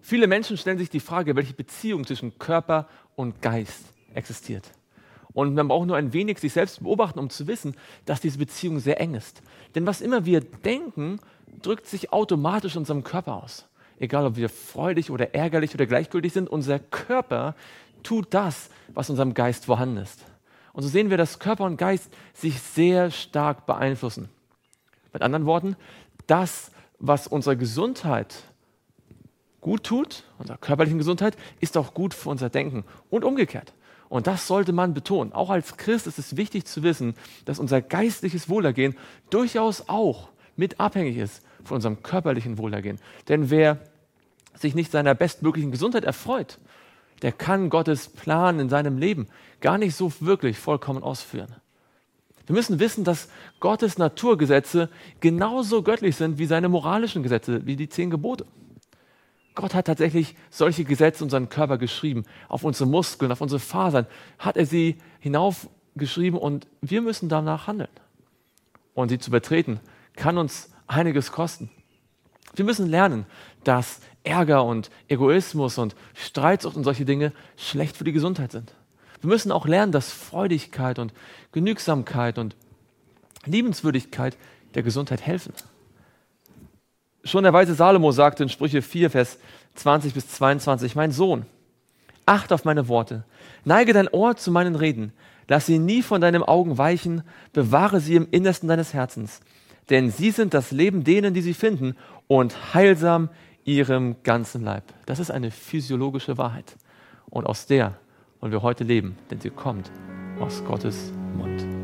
Viele Menschen stellen sich die Frage, welche Beziehung zwischen Körper und Geist existiert. Und man braucht nur ein wenig sich selbst beobachten, um zu wissen, dass diese Beziehung sehr eng ist. Denn was immer wir denken, drückt sich automatisch in unserem Körper aus. Egal, ob wir freudig oder ärgerlich oder gleichgültig sind, unser Körper tut das, was in unserem Geist vorhanden ist. Und so sehen wir, dass Körper und Geist sich sehr stark beeinflussen. Mit anderen Worten, das, was unserer Gesundheit gut tut, unserer körperlichen Gesundheit, ist auch gut für unser Denken und umgekehrt. Und das sollte man betonen. Auch als Christ ist es wichtig zu wissen, dass unser geistliches Wohlergehen durchaus auch mit abhängig ist von unserem körperlichen Wohlergehen. Denn wer sich nicht seiner bestmöglichen Gesundheit erfreut, der kann Gottes Plan in seinem Leben gar nicht so wirklich vollkommen ausführen. Wir müssen wissen, dass Gottes Naturgesetze genauso göttlich sind wie seine moralischen Gesetze, wie die 10 Gebote. Gott hat tatsächlich solche Gesetze in unseren Körper geschrieben, auf unsere Muskeln, auf unsere Fasern, hat er sie hinaufgeschrieben und wir müssen danach handeln. Und sie zu übertreten, kann uns einiges kosten. Wir müssen lernen, dass Ärger und Egoismus und Streitsucht und solche Dinge schlecht für die Gesundheit sind. Wir müssen auch lernen, dass Freudigkeit und Genügsamkeit und Liebenswürdigkeit der Gesundheit helfen. Schon der weise Salomo sagte in Sprüche 4, Vers 20 bis 22, mein Sohn, acht auf meine Worte, neige dein Ohr zu meinen Reden, lass sie nie von deinen Augen weichen, bewahre sie im Innersten deines Herzens, denn sie sind das Leben denen, die sie finden und heilsam ihrem ganzen Leib. Das ist eine physiologische Wahrheit und aus der wollen wir heute leben, denn sie kommt aus Gottes Mund.